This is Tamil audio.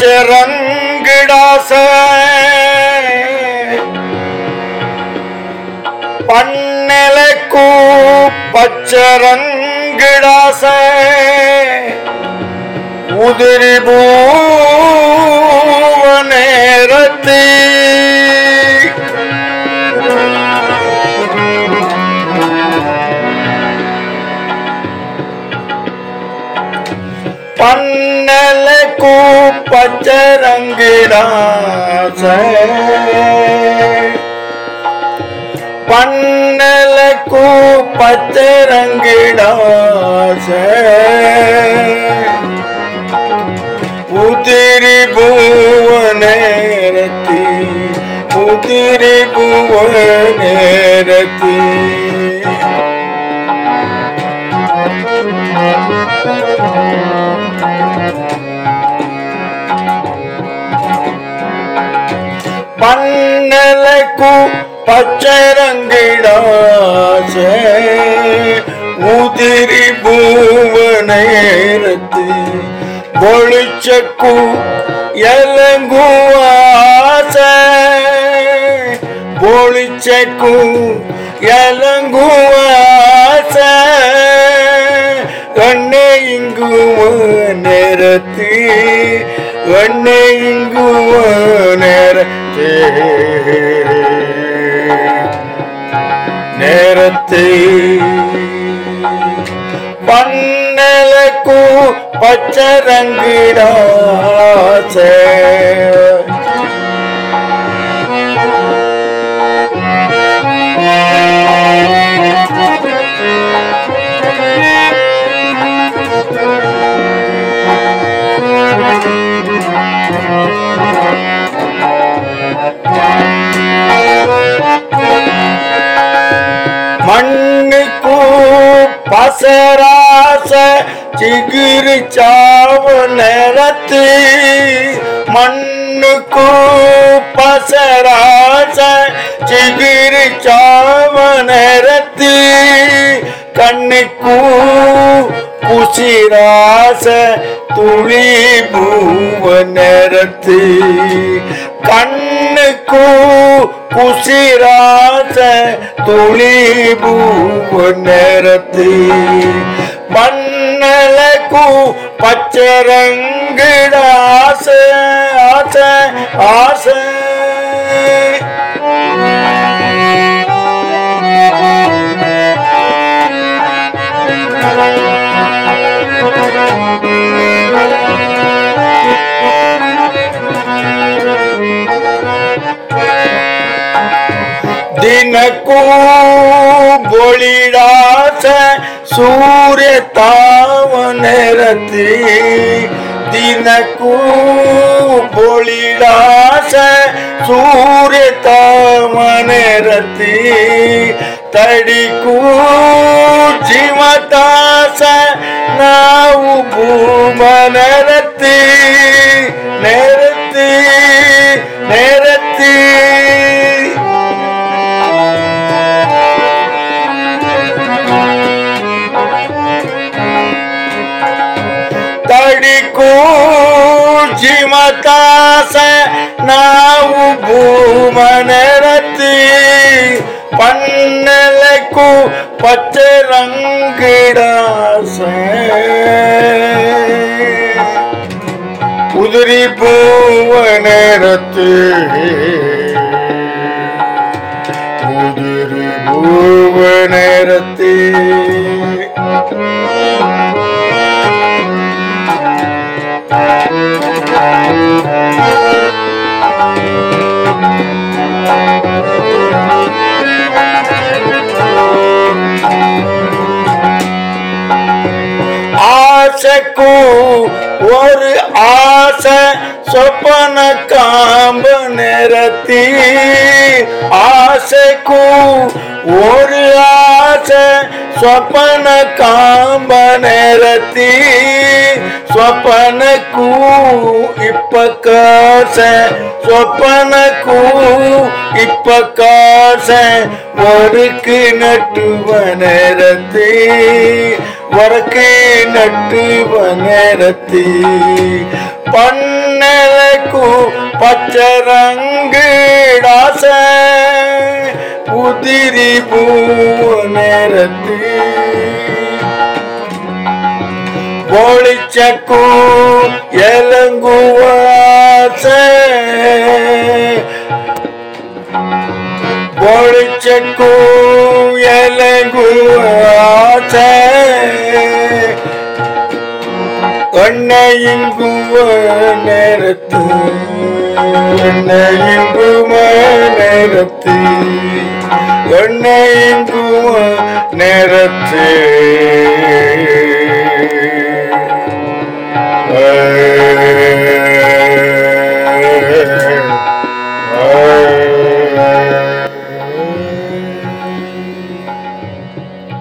பச்சரங்கிடாச பன்னலக்கூ பச்சரங்கிடாச உதிரி பூவனேரத்தி பன்னலக்கூ பச்சரங்கிடாச பன்னலக்கூ பச்சரங்கிடாச உதிரி பூவனேரத்தி உதிரி பூவனேரத்தி பன்னலக்கூ பச்சரங்கிடாச உதிரி பூவனேரத்தி பொழிச்சக்கூ எலங்குவாச பொழிச்சக்கூ எலங்குவாச எண்ணெ இங்குவ நேரத்தி எண்ணெ இங்குவ நேரத்தி நேரத்தி பன்னலக்கூ பச்சரங்கிடாச மண்ணுக்கூ பசராச சிகிரி சாவனரத்தி மண்ணுக்கூ பசராச சிகிரி சாவனரத்தி கண்ணுக்கூ குசிராச துளி பூவனரத்தி கண்ணுக்கூ குசிராச துளி பூவனரத்தி பன்னலக்கூ பச்சரங்கிடாச ஆச ஆச ದಿನಕ್ಕೂ ಬೊಳಿಡಾಸ ಸೂರ್ಯ ತಾವನರತಿ ದಿನಕ್ಕೂ ಬೊಳಿಡಾಸ ಸೂರ್ಯ ತಾವನರತಿ ತಡಿಕೂ ಜೀವತಾಸ ನಾವು ಭೂಮನರತಿ ನೆರತಿ ನೆರತಿ ತಡಿಕೂ ಜೀವತಾಸ ನಾವು ಭೂಮನರತಿ ಪನ್ನಲಕ್ಕೂ ಪಚ್ಚರಂಗಿಡಾಸ ಉದುರಿ ಭೂವನರತಿ ಉದುರಿ ಭೂವನರತಿ ஆசைக்கு ஒரு ஆசை சொப்பன காம்பு நிறத்தி ஆசைக்கு ஒரு ஆசை சொப்பன காம்ப நிறத்தி ಸ್ವಪ್ನಕ್ಕೂ ಇಪ್ಪಕಾಸ ಸ್ವಪ್ನಕ್ಕೂ ಇಪ್ಪಕಾಸ ಒರಕು ನಟುವನರತಿ ಒರಕು ನಟುವನರತಿ பன்னலக்கு பச்சரங்குடாச உதிரி பூ நேரத்து பொழிச்சக்கு எலங்குவாச பொழிச்சக்கு எலங்குவாச எண்ணெயுங்குவ நேரத்து எண்ணெயுங்குவ நேரத்து எண்ணெயுங்குவ நேரத்து